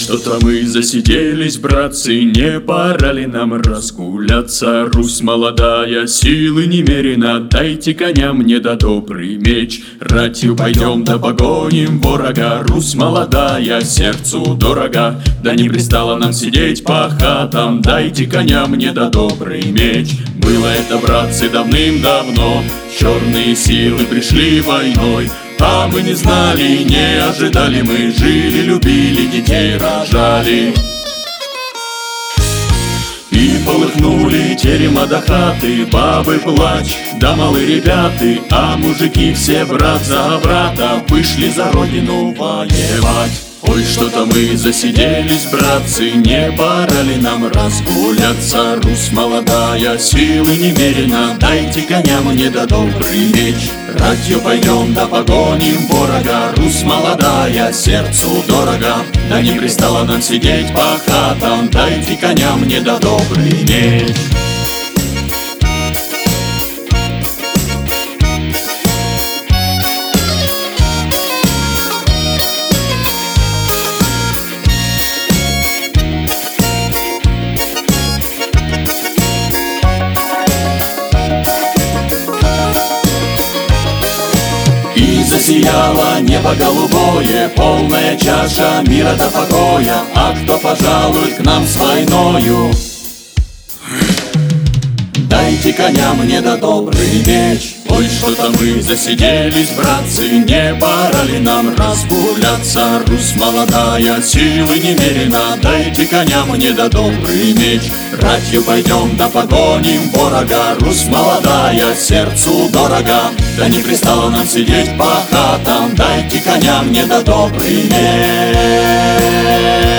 что-то мы засиделись, братцы, не пора ли нам разгуляться? Русь молодая, силы немерено, дайте коня мне да добрый меч. Ратью пойдем да погоним ворога, Русь молодая, сердцу дорога. Да не пристало нам сидеть по хатам, дайте коня мне да добрый меч. Было это, братцы, давным-давно, черные силы пришли войной. А мы не знали, не ожидали, мы жили, любили, детей рожали. И полыхнули терема до хаты, бабы плач, да малые ребята, а мужики все брат за брата вышли за родину воевать. Ой, что-то мы засиделись, братцы, не пора ли нам разгуляться? Русь молодая, силы немерено, дайте коня мне да добрый меч. Ратью пойдем да погоним ворога, Русь молодая, сердцу дорога. Да не пристало нам сидеть по хатам, дайте коня мне да добрый меч. Засияло небо голубое, полная чаша мира до покоя. А кто пожалует к нам с войною? Дайте коня мне да добрый меч. Ой, что-то мы засиделись, братцы, не пора ли нам разгуляться? Русь молодая, силы немерено, дайте коня мне да добрый меч. Ратью пойдем да погоним ворога, Русь молодая, сердцу дорога. Да не пристало нам сидеть по хатам, дайте коня мне да добрый меч.